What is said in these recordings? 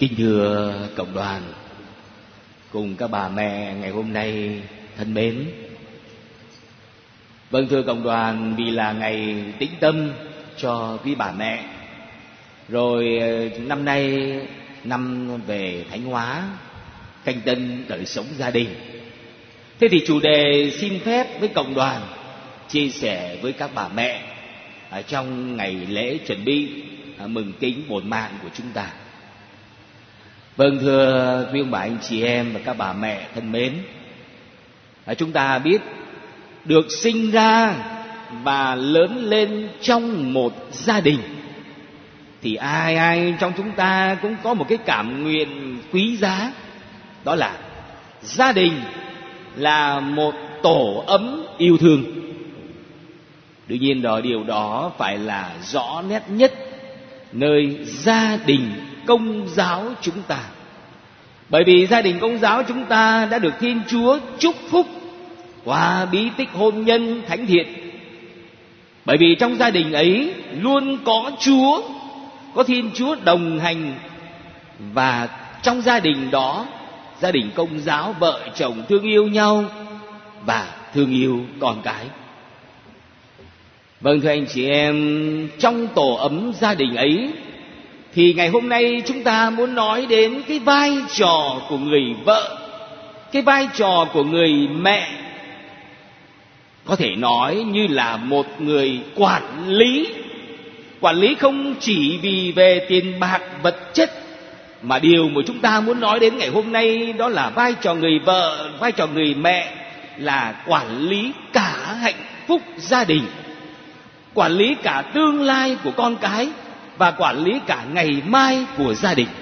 Kính thưa cộng đoàn cùng các bà mẹ ngày hôm nay thân mến. Vâng, thưa cộng đoàn, vì là ngày tĩnh tâm cho quý bà mẹ, rồi năm nay năm về Thánh Hóa, canh tân đời sống gia đình. Thế thì chủ đề xin phép với cộng đoàn chia sẻ với các bà mẹ trong ngày lễ chuẩn bị mừng kính bổn mạng của chúng ta. Vâng, thưa quý ông bà anh chị em và các bà mẹ thân mến, chúng ta biết được sinh ra và lớn lên trong một gia đình thì ai trong chúng ta cũng có một cái cảm nguyện quý giá, đó là gia đình là một tổ ấm yêu thương. Tuy nhiên điều đó phải là rõ nét nhất nơi gia đình Công giáo chúng ta. Bởi vì gia đình Công giáo chúng ta đã được Thiên Chúa chúc phúc qua bí tích hôn nhân thánh thiện. Bởi vì trong gia đình ấy luôn có Chúa, có Thiên Chúa đồng hành. Và trong gia đình đó, gia đình Công giáo vợ chồng thương yêu nhau và thương yêu con cái. Vâng, thưa anh chị em, trong tổ ấm gia đình ấy thì ngày hôm nay chúng ta muốn nói đến cái vai trò của người vợ, cái vai trò của người mẹ. Có thể nói như là một người quản lý. Quản lý không chỉ vì về tiền bạc vật chất, mà điều mà chúng ta muốn nói đến ngày hôm nay đó là vai trò người vợ, vai trò người mẹ là quản lý cả hạnh phúc gia đình, quản lý cả tương lai của con cái và quản lý cả ngày mai của gia đình.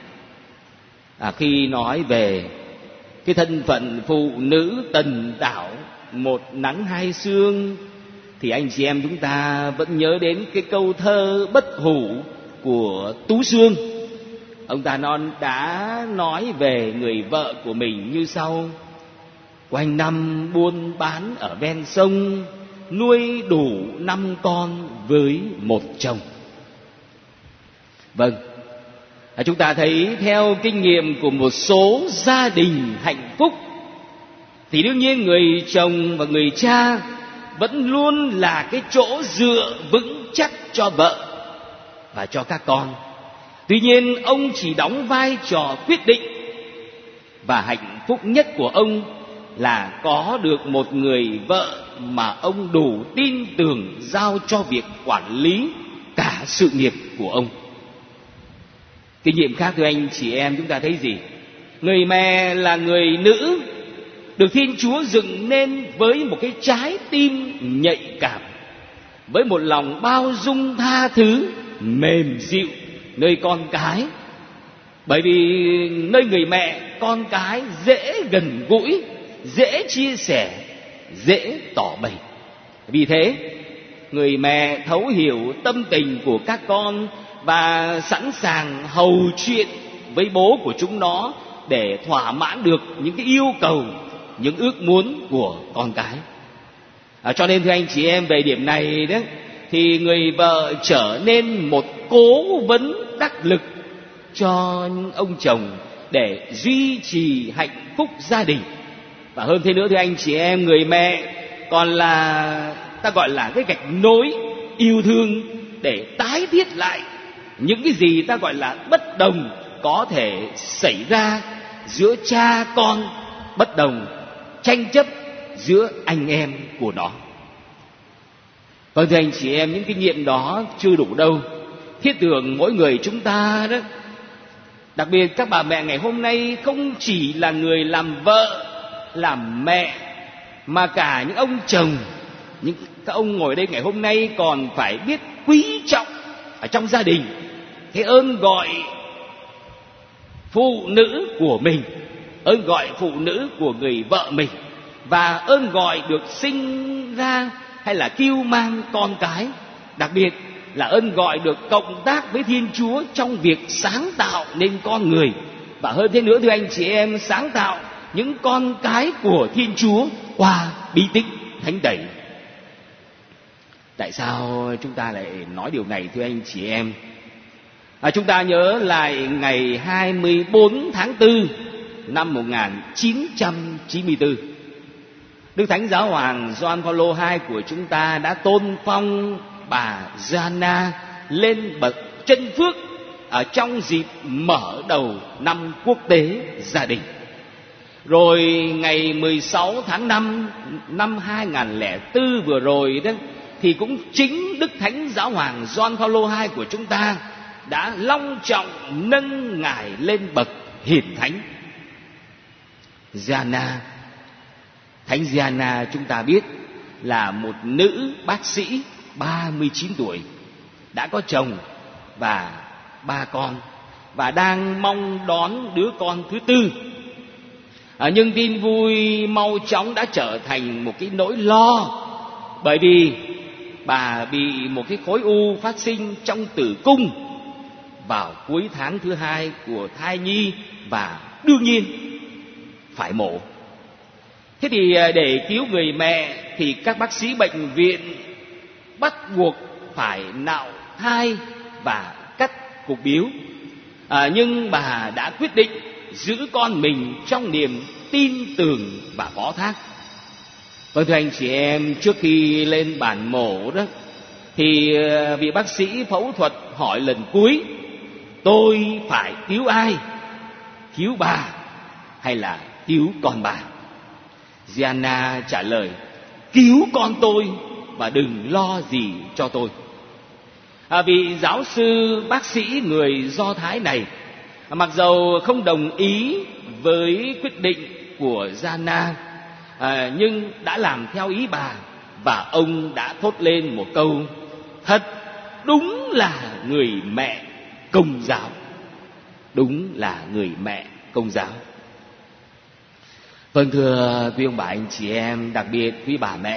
Khi nói về cái thân phận phụ nữ tần tảo một nắng hai sương thì anh chị em chúng ta vẫn nhớ đến cái câu thơ bất hủ của Tú Xương. Ông ta đã nói về người vợ của mình như sau: quanh năm buôn bán ở ven sông, nuôi đủ 5 con với một chồng. Vâng, chúng ta thấy theo kinh nghiệm của một số gia đình hạnh phúc thì đương nhiên người chồng và người cha vẫn luôn là cái chỗ dựa vững chắc cho vợ và cho các con. Tuy nhiên ông chỉ đóng vai trò quyết định, và hạnh phúc nhất của ông là có được một người vợ mà ông đủ tin tưởng giao cho việc quản lý cả sự nghiệp của ông. Kinh nghiệm khác, thưa anh chị em, chúng ta thấy gì? Người mẹ là người nữ được Thiên Chúa dựng nên với một cái trái tim nhạy cảm, với một lòng bao dung tha thứ, mềm dịu nơi con cái. Bởi vì nơi người mẹ, con cái dễ gần gũi, dễ chia sẻ, dễ tỏ bày. Vì thế người mẹ thấu hiểu tâm tình của các con và sẵn sàng hầu chuyện với bố của chúng nó để thỏa mãn được những cái yêu cầu, những ước muốn của con cái. Cho nên thưa anh chị em, về điểm này đấy thì người vợ trở nên một cố vấn đắc lực cho ông chồng để duy trì hạnh phúc gia đình. Và hơn thế nữa thưa anh chị em, người mẹ còn là, ta gọi là cái gạch nối yêu thương để tái thiết lại những cái gì ta gọi là bất đồng có thể xảy ra giữa cha con, bất đồng, tranh chấp giữa anh em của nó. Vâng, thưa anh chị em, những kinh nghiệm đó chưa đủ đâu. Thiết tưởng mỗi người chúng ta đó, đặc biệt các bà mẹ ngày hôm nay, không chỉ là người làm vợ, làm mẹ, mà cả những ông chồng, những các ông ngồi đây ngày hôm nay còn phải biết quý trọng ở trong gia đình cái ơn gọi phụ nữ của mình, ơn gọi phụ nữ của người vợ mình, và ơn gọi được sinh ra hay là cưu mang con cái. Đặc biệt là ơn gọi được cộng tác với Thiên Chúa trong việc sáng tạo nên con người. Và hơn thế nữa thưa anh chị em, sáng tạo những con cái của Thiên Chúa qua bí tích thánh tẩy. Tại sao chúng ta lại nói điều này thưa anh chị em? Chúng ta nhớ lại ngày 24 tháng 4 năm 1994, Đức Thánh Giáo hoàng Gioan Phaolô II của chúng ta đã tôn phong bà Gianna lên bậc chân phước ở trong dịp mở đầu năm quốc tế gia đình. Rồi ngày 16 tháng 5 năm 2004 vừa rồi đó, thì cũng chính Đức Thánh Giáo hoàng Gioan Phaolô II của chúng ta đã long trọng nâng ngài lên bậc hiển thánh. Gianna, Thánh Gianna chúng ta biết là một nữ bác sĩ 39 tuổi, đã có chồng và 3 con, và đang mong đón đứa con thứ tư. Nhưng tin vui mau chóng đã trở thành một cái nỗi lo, bởi vì bà bị một cái khối u phát sinh trong tử cung vào cuối tháng thứ 2 của thai nhi, và đương nhiên phải mổ. Thế thì để cứu người mẹ thì các bác sĩ bệnh viện bắt buộc phải nạo thai và cắt cục biếu. Nhưng bà đã quyết định giữ con mình trong niềm tin tưởng và phó thác. Vâng, thưa anh chị em, trước khi lên bàn mổ đó thì vị bác sĩ phẫu thuật hỏi lần cuối: tôi phải cứu ai? Cứu bà hay là cứu con bà? Gianna trả lời: cứu con tôi và đừng lo gì cho tôi. Vị giáo sư bác sĩ người Do Thái này mặc dầu không đồng ý với quyết định của Gianna, nhưng đã làm theo ý bà, và ông đã thốt lên một câu: thật đúng là người mẹ Công giáo. Đúng là người mẹ Công giáo. Vâng, thưa quý ông bà anh chị em, đặc biệt quý bà mẹ,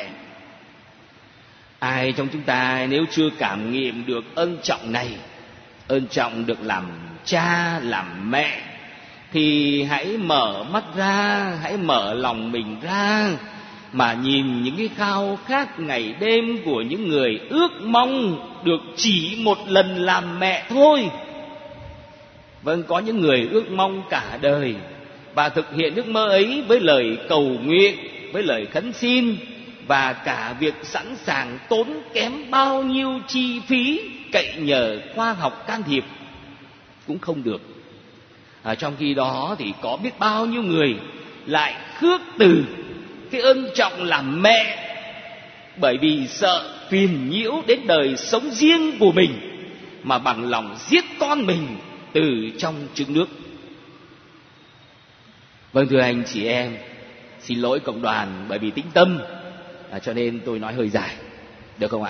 ai trong chúng ta nếu chưa cảm nghiệm được ân trọng này, ân trọng được làm cha, làm mẹ, thì hãy mở mắt ra, hãy mở lòng mình ra mà nhìn những cái khao khát ngày đêm của những người ước mong được chỉ một lần làm mẹ thôi. Vâng, có những người ước mong cả đời và thực hiện ước mơ ấy với lời cầu nguyện, với lời khấn xin, và cả việc sẵn sàng tốn kém bao nhiêu chi phí cậy nhờ khoa học can thiệp cũng không được. Trong khi đó thì có biết bao nhiêu người lại khước từ cái ân trọng làm mẹ, bởi vì sợ phiền nhiễu đến đời sống riêng của mình mà bằng lòng giết con mình từ trong trứng nước. Vâng, thưa anh chị em, xin lỗi cộng đoàn bởi vì tĩnh tâm, cho nên tôi nói hơi dài, được không ạ?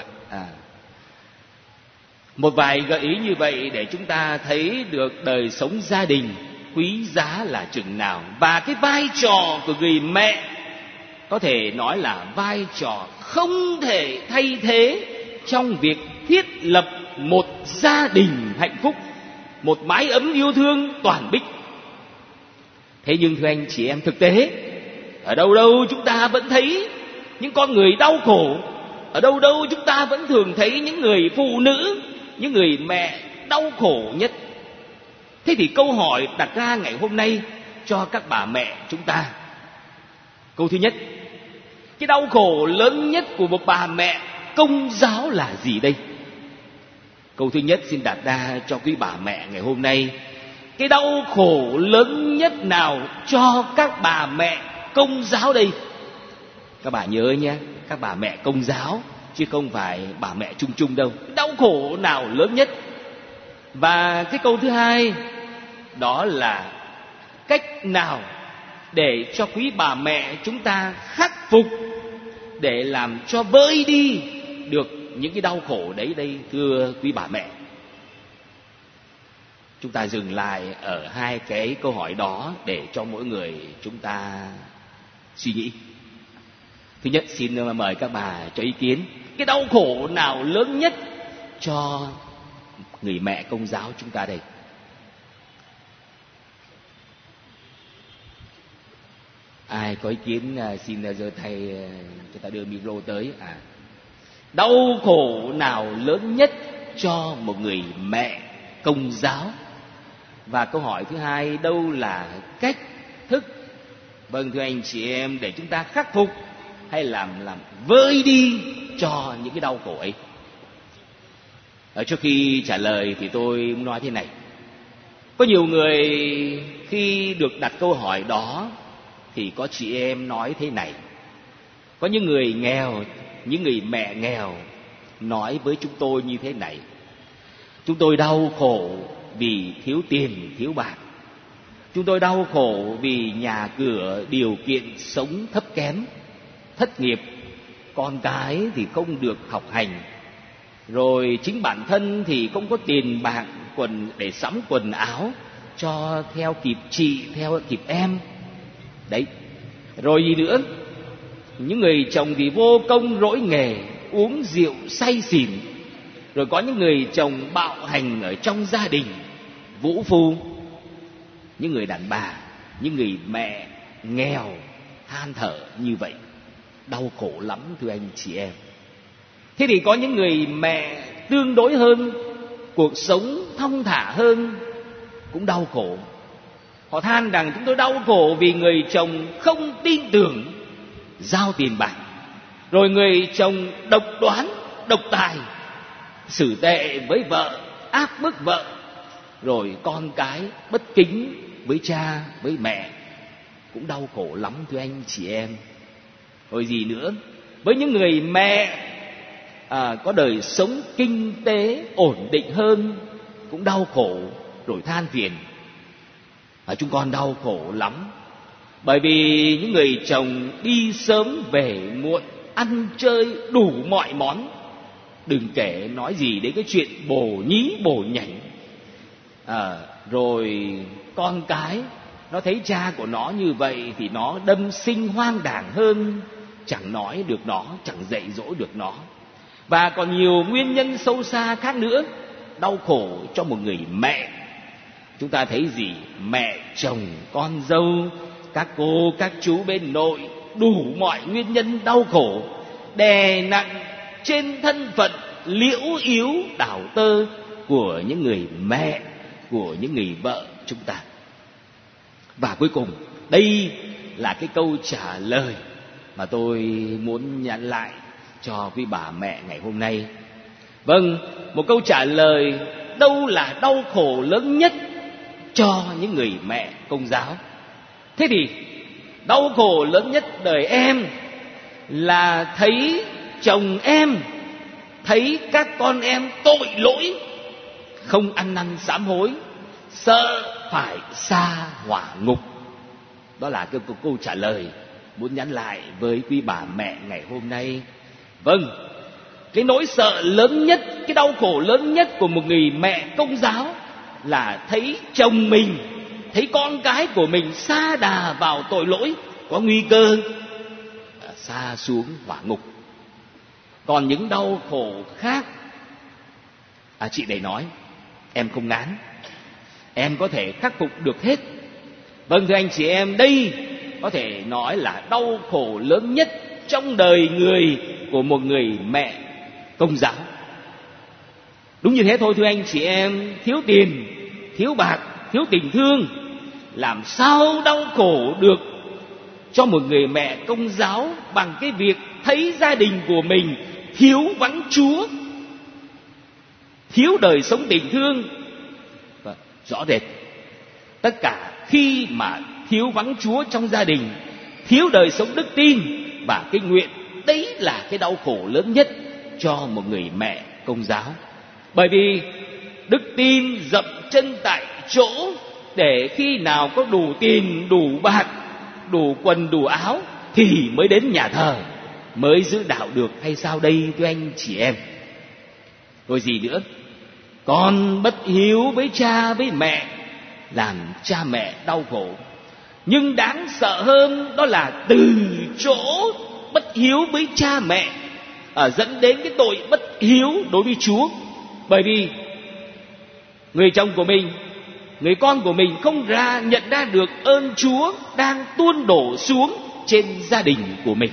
Một vài gợi ý như vậy để chúng ta thấy được đời sống gia đình quý giá là chừng nào, và cái vai trò của người mẹ có thể nói là vai trò không thể thay thế trong việc thiết lập một gia đình hạnh phúc, một mái ấm yêu thương toàn bích. Thế nhưng thưa anh chị em, thực tế ở đâu đâu chúng ta vẫn thấy những con người đau khổ, ở đâu đâu chúng ta vẫn thường thấy những người phụ nữ, những người mẹ đau khổ nhất. Thế thì câu hỏi đặt ra ngày hôm nay cho các bà mẹ chúng ta, câu thứ nhất: cái đau khổ lớn nhất của một bà mẹ Công giáo là gì đây? Câu thứ nhất xin đặt ra cho quý bà mẹ ngày hôm nay: cái đau khổ lớn nhất nào cho các bà mẹ Công giáo đây? Các bà nhớ nhé, các bà mẹ Công giáo chứ không phải bà mẹ chung chung đâu. Đau khổ nào lớn nhất? Và cái câu thứ hai đó là cách nào để cho quý bà mẹ chúng ta khắc phục để làm cho vơi đi được những cái đau khổ đấy đây, thưa quý bà mẹ? Chúng ta dừng lại ở hai cái câu hỏi đó để cho mỗi người chúng ta suy nghĩ. Thứ nhất, xin mời các bà cho ý kiến. Cái đau khổ nào lớn nhất cho người mẹ Công giáo chúng ta đây? Ai có ý kiến xin giơ tay, chúng ta đưa micro tới. Đau khổ nào lớn nhất cho một người mẹ Công giáo. Và câu hỏi thứ hai, đâu là cách thức? Vâng, thưa anh chị em, để chúng ta khắc phục hay làm vơi đi cho những cái đau khổ ấy. Trước khi trả lời thì tôi muốn nói thế này. Có nhiều người khi được đặt câu hỏi đó thì có chị em nói thế này. Có những người nghèo, những người mẹ nghèo nói với chúng tôi như thế này: chúng tôi đau khổ vì thiếu tiền, thiếu bạc. Chúng tôi đau khổ vì nhà cửa điều kiện sống thấp kém, thất nghiệp, con cái thì không được học hành, rồi chính bản thân thì không có tiền bạc để sắm quần áo cho theo kịp chị, theo kịp em. Đấy. Rồi gì nữa? Những người chồng thì vô công rỗi nghề, uống rượu say xỉn. Rồi có những người chồng bạo hành ở trong gia đình, vũ phu. Những người đàn bà, những người mẹ nghèo than thở như vậy, đau khổ lắm thưa anh chị em. Thế thì có những người mẹ tương đối hơn, cuộc sống thong thả hơn, cũng đau khổ. Họ than rằng chúng tôi đau khổ vì người chồng không tin tưởng, giao tiền bạc. Rồi người chồng độc đoán, độc tài, xử tệ với vợ, áp bức vợ. Rồi con cái bất kính với cha, với mẹ, cũng đau khổ lắm thưa anh chị em. Rồi gì nữa? Với những người mẹ có đời sống kinh tế ổn định hơn, cũng đau khổ rồi than phiền. Chúng con đau khổ lắm bởi vì những người chồng đi sớm về muộn, ăn chơi đủ mọi món. Đừng kể nói gì đến cái chuyện bồ nhí bồ nhảnh. Rồi con cái nó thấy cha của nó như vậy thì nó đâm sinh hoang đảng hơn, chẳng nói được nó, chẳng dạy dỗ được nó. Và còn nhiều nguyên nhân sâu xa khác nữa đau khổ cho một người mẹ. Chúng ta thấy gì? Mẹ, chồng, con dâu, các cô, các chú bên nội, đủ mọi nguyên nhân đau khổ đè nặng trên thân phận liễu yếu đảo tơ của những người mẹ, của những người vợ chúng ta. Và cuối cùng, đây là cái câu trả lời mà tôi muốn nhắn lại cho quý bà mẹ ngày hôm nay. Vâng, một câu trả lời đâu là đau khổ lớn nhất cho những người mẹ Công giáo. Thế thì đau khổ lớn nhất đời em là thấy chồng em, thấy các con em tội lỗi, không ăn năn sám hối, sợ phải sa hỏa ngục. Đó là cái câu trả lời muốn nhắn lại với quý bà mẹ ngày hôm nay. Vâng, cái nỗi sợ lớn nhất, cái đau khổ lớn nhất của một người mẹ Công giáo là thấy chồng mình, thấy con cái của mình sa đà vào tội lỗi, có nguy cơ sa xuống hỏa ngục. Còn những đau khổ khác, chị này nói em không ngán, em có thể khắc phục được hết. Vâng thưa anh chị em, đây có thể nói là đau khổ lớn nhất trong đời người của một người mẹ Công giáo. Đúng như thế thôi thưa anh chị em. Thiếu tiền, thiếu bạc, thiếu tình thương, làm sao đau khổ được cho một người mẹ Công giáo bằng cái việc thấy gia đình của mình thiếu vắng Chúa, thiếu đời sống tình thương. Và rõ rệt, tất cả khi mà thiếu vắng Chúa trong gia đình, thiếu đời sống đức tin và kinh nguyện, đấy là cái đau khổ lớn nhất cho một người mẹ Công giáo. Bởi vì đức tin dậm chân tại chỗ, để khi nào có đủ tiền, đủ bạc, đủ quần, đủ áo thì mới đến nhà thờ, mới giữ đạo được hay sao đây thưa anh chị em? Rồi gì nữa? Con bất hiếu với cha với mẹ, làm cha mẹ đau khổ. Nhưng đáng sợ hơn đó là từ chỗ bất hiếu với cha mẹ dẫn đến cái tội bất hiếu đối với Chúa. Bởi vì người chồng của mình, người con của mình không nhận ra được ơn Chúa đang tuôn đổ xuống trên gia đình của mình.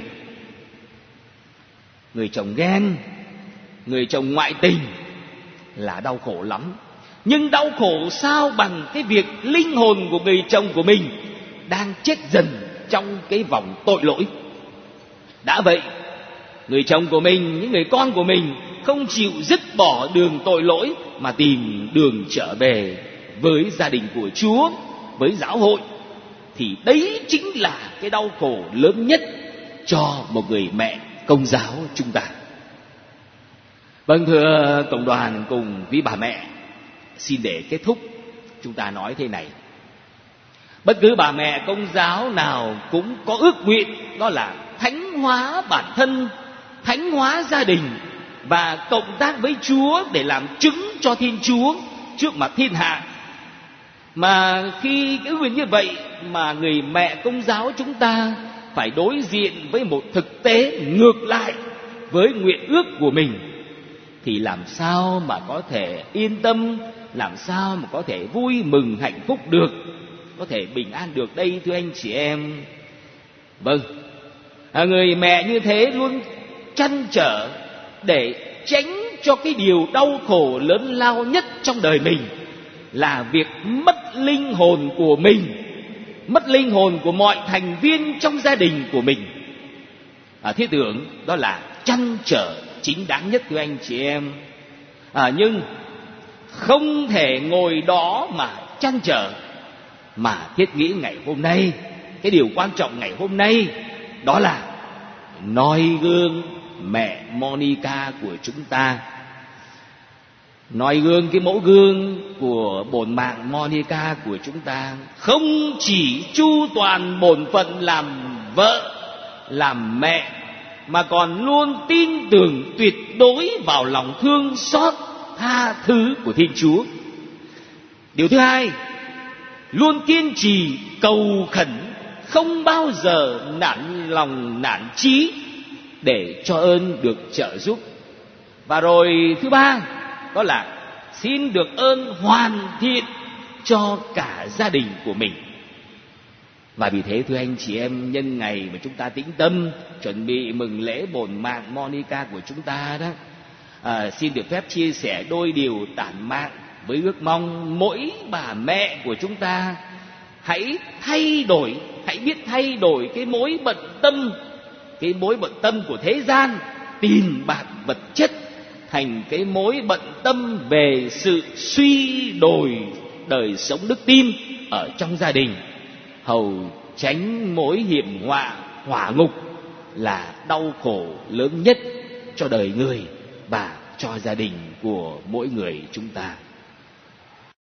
Người chồng ghen, người chồng ngoại tình là đau khổ lắm. Nhưng đau khổ sao bằng cái việc linh hồn của người chồng của mình đang chết dần trong cái vòng tội lỗi. Đã vậy, người chồng của mình, những người con của mình không chịu dứt bỏ đường tội lỗi mà tìm đường trở về với gia đình của Chúa, với giáo hội, thì đấy chính là cái đau khổ lớn nhất cho một người mẹ Công giáo chúng ta. Vâng, thưa cộng đoàn cùng quý bà mẹ, xin để kết thúc chúng ta nói thế này: bất cứ bà mẹ Công giáo nào cũng có ước nguyện, đó là thánh hóa bản thân, thánh hóa gia đình và cộng tác với Chúa để làm chứng cho Thiên Chúa trước mặt thiên hạ. Mà khi cái nguyện như vậy mà người mẹ Công giáo chúng ta phải đối diện với một thực tế ngược lại với nguyện ước của mình, thì làm sao mà có thể yên tâm, làm sao mà có thể vui mừng hạnh phúc được, có thể bình an được đây thưa anh chị em? Vâng, người mẹ như thế luôn trăn trở để tránh cho cái điều đau khổ lớn lao nhất trong đời mình là việc mất linh hồn của mình, mất linh hồn của mọi thành viên trong gia đình của mình. Thiết tưởng đó là trăn trở chính đáng nhất thưa anh chị em. Nhưng không thể ngồi đó mà trăn trở, mà thiết nghĩ ngày hôm nay, cái điều quan trọng ngày hôm nay đó là noi gương mẹ Monica của chúng ta, noi gương cái mẫu gương của bổn mạng Monica của chúng ta, không chỉ chu toàn bổn phận làm vợ, làm mẹ, mà còn luôn tin tưởng tuyệt đối vào lòng thương xót tha thứ của Thiên Chúa. Điều thứ hai, luôn kiên trì cầu khẩn, không bao giờ nản lòng nản chí để cho ơn được trợ giúp. Và rồi thứ ba, đó là xin được ơn hoàn thiện cho cả gia đình của mình. Và vì thế thưa anh chị em, nhân ngày mà chúng ta tĩnh tâm chuẩn bị mừng lễ bổn mạng Monica của chúng ta đó, xin được phép chia sẻ đôi điều tản mạn với ước mong mỗi bà mẹ của chúng ta hãy biết thay đổi cái mối bận tâm của thế gian, tiền bạc vật chất, thành cái mối bận tâm về sự suy đồi đời sống đức tin ở trong gia đình, hầu tránh mối hiểm họa hỏa ngục là đau khổ lớn nhất cho đời người và cho gia đình của mỗi người chúng ta.